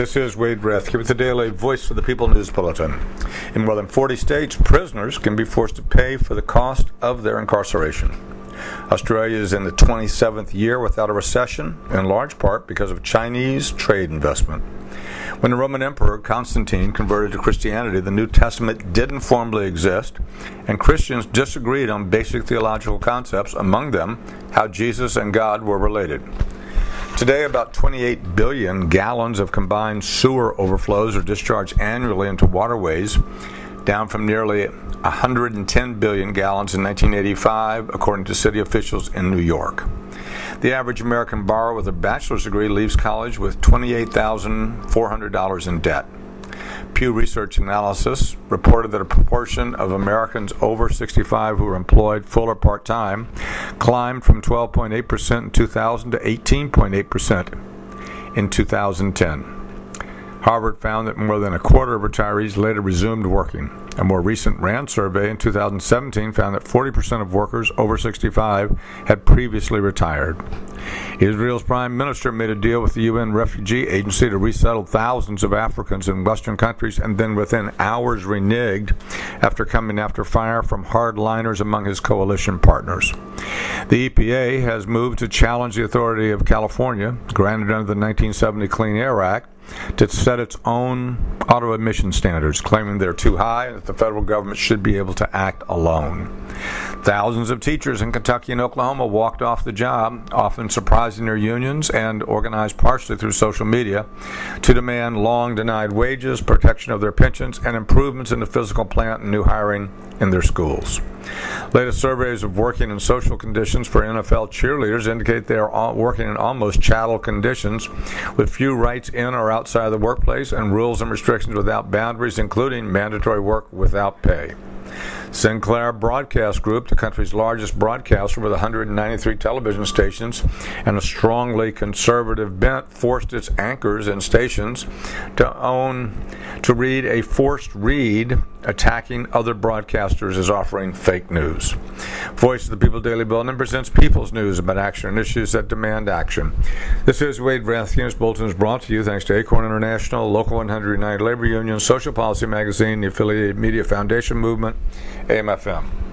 This is Wade Rathke with the Daily Voice for the People News Bulletin. In more than 40 states, prisoners can be forced to pay for the cost of their incarceration. Australia is in the 27th year without a recession, in large part because of Chinese trade investment. When the Roman Emperor Constantine converted to Christianity, the New Testament didn't formally exist, and Christians disagreed on basic theological concepts, among them how Jesus and God were related. Today, about 28 billion gallons of combined sewer overflows are discharged annually into waterways, down from nearly 110 billion gallons in 1985, according to city officials in New York. The average American borrower with a bachelor's degree leaves college with $28,400 in debt. Pew Research Analysis reported that a proportion of Americans over 65 who are employed full or part-time climbed from 12.8% in 2000 to 18.8% in 2010. Harvard found that more than a quarter of retirees later resumed working. A more recent RAND survey in 2017 found that 40% of workers over 65 had previously retired. Israel's prime minister made a deal with the UN Refugee Agency to resettle thousands of Africans in Western countries and then within hours reneged after coming after fire from hardliners among his coalition partners. The EPA has moved to challenge the authority of California, granted under the 1970 Clean Air Act, to set its own auto emission standards, claiming they're too high and that the federal government should be able to act alone. Thousands of teachers in Kentucky and Oklahoma walked off the job, often surprising their unions, and organized partially through social media to demand long-denied wages, protection of their pensions, and improvements in the physical plant and new hiring in their schools. Latest surveys of working and social conditions for NFL cheerleaders indicate they are working in almost chattel conditions, with few rights in or outside the workplace and rules and restrictions without boundaries, including mandatory work without pay. Sinclair Broadcast Group, the country's largest broadcaster with 193 television stations and a strongly conservative bent, forced its anchors and stations to read a forced read attacking other broadcasters as offering fake news. Voice of the People Daily Bulletin presents people's news about action and issues that demand action. This is Wade Rathke. This bulletin is brought to you thanks to Acorn International, Local 100 United Labor Union, Social Policy Magazine, the Affiliated Media Foundation Movement, AM/FM.